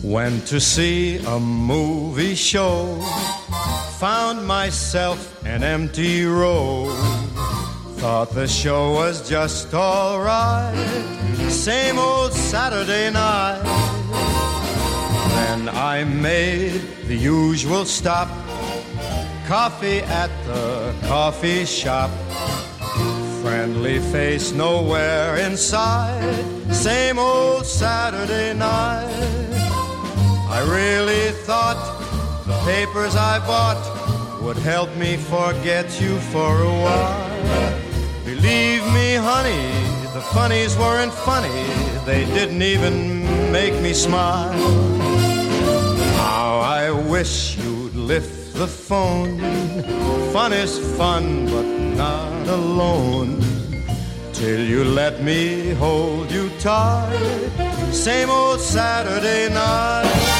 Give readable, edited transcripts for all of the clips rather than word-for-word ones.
Went to see a movie show, found myself an empty row. Thought the show was just alright, same old Saturday night. Then I made the usual stop, coffee at the coffee shop. Friendly face nowhere inside, same old Saturday night. I really thought the papers I bought would help me forget you for a while. Believe me, honey, the funnies weren't funny. They didn't even make me smile. Now I wish you'd lift the phone. Fun is fun, but not alone. Till you let me hold you tight, same old Saturday night.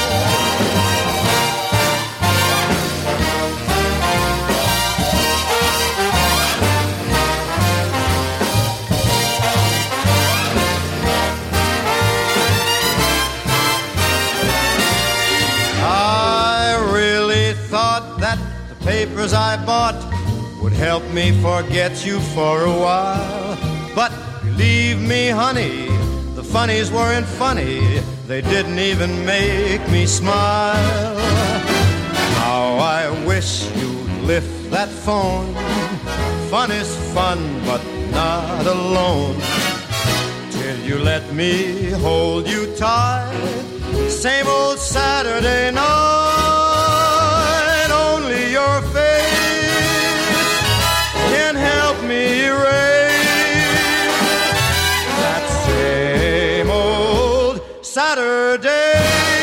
I really thought that the papers I bought would help me forget you for a while. But believe me, honey, the funnies weren't funny. They didn't even make me smile. How I wish you'd lift that phone. Fun is fun, but not alone. Till you let me hold you tight, same old Saturday night. Only your face can help me erase Saturday